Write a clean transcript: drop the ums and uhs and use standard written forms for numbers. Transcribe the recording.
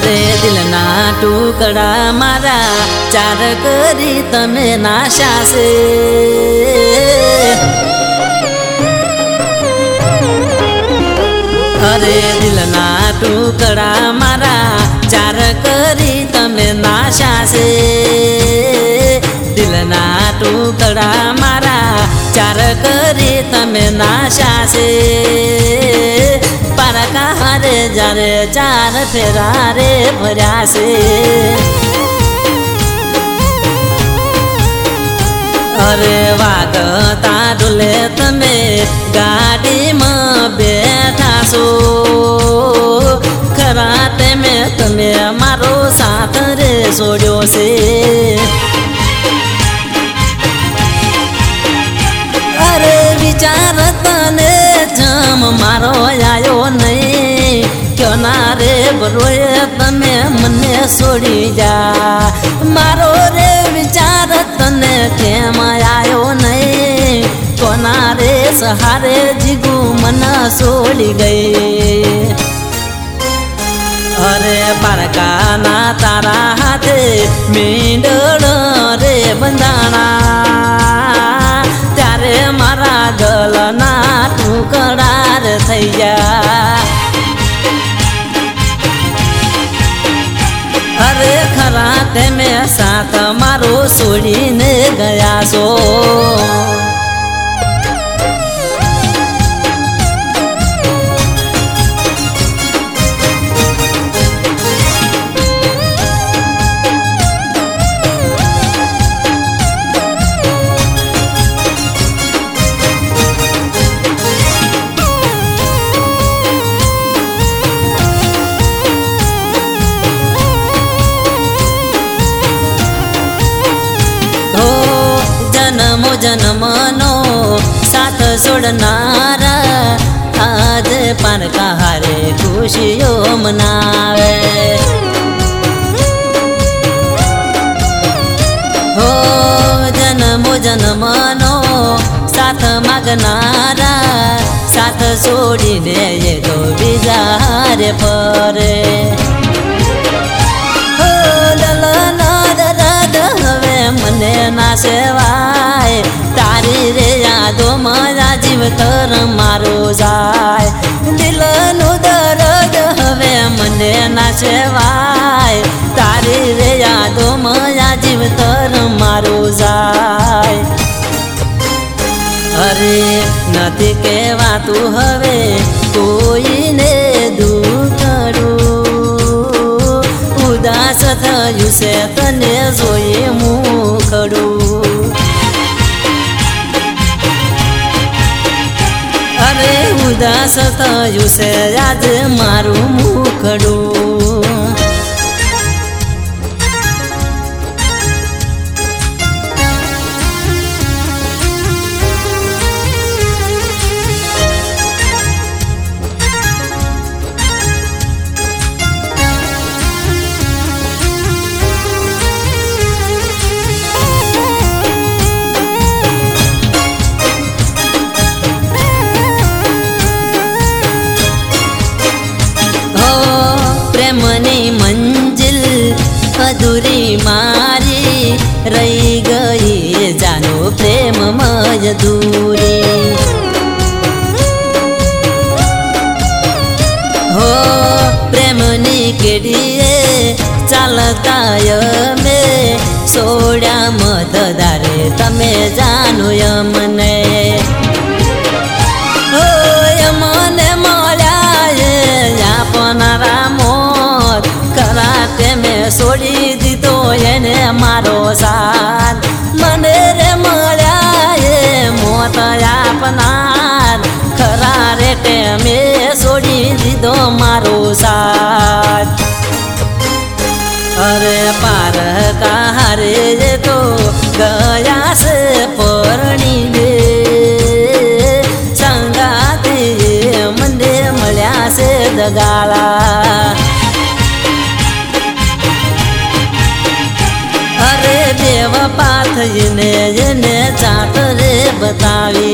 અરે દિલના ટુકડા મારા ચાર કરી તમે નાશા છે અરે દિલના ટુકડા મારા ચાર કરી તમે નાશા છે દિલના ટુકડા મારા ચાર કરી તમે નાશા છે પારકા હારે જ્યારે ચાર ફેરા રે ભર્યા છે અરે વાગતા ડોલે તમે ગાડીમાં બેઠા છો ખરા તેમે તમે મારો સાથ રે છોડ્યો છે અરે વિચાર તને જમ મારો આયો નહીં ક્યો ના રે બરોએ તમે મને છોડી જા મારો રે વિચાર તને કેમ આયો નહીં કોના રે સહારે જીગુ મને છોડી ગઈ અરે પારકાના તારા હાથે મીંડળ રે બંધાણા ત્યારે મારા ગલના ટુકડા રે થઈ ગયા અરે ખરા તમે સાથ મારો છોડીને ગયા છો જન્મનો સાથ છોડનારા આજ પારકા હારે ખુશીઓ મનાવે હો જન્મનો સાથ માગનારા સાથ છોડીને એ તો બીજા રે ફરે હવે મને ના સેવાય તારી રે યાદો મારા જીવતર મારો જાય દિલનું દર્દ હવે મને ના સેવાય તારી રે યાદો મારા જીવતર મારો જાય અરે નથી કહેવાતું હવે કોઈને દુખડું ઉદાસ થયું છે તને જોઈએ મુખડું અરે ઉદાસ થયું છે આજે મારું મુખડું પ્રેમની મંજિલ અધૂરી મારી રહી ગઈ જાનો પ્રેમમય દૂરી હો પ્રેમની કેડીએ ચાલતા અમે સોડ્યા મતદારે તમે જાનો મને હો મને મળ્યા આપનારા મોત ખરા તેમે છોડી દીધો એને મારો સાથ મને રે મળ્યા એ મોત આપનાર ખરા રે તેમે છોડી દીધો મારો સાથ અરે પારકા હારે તો ગયા છે પરણી દે સંગાતી મને મળ્યા છે દગાળા અરે દેવ પાથઈને એને ચાત રે બતાવી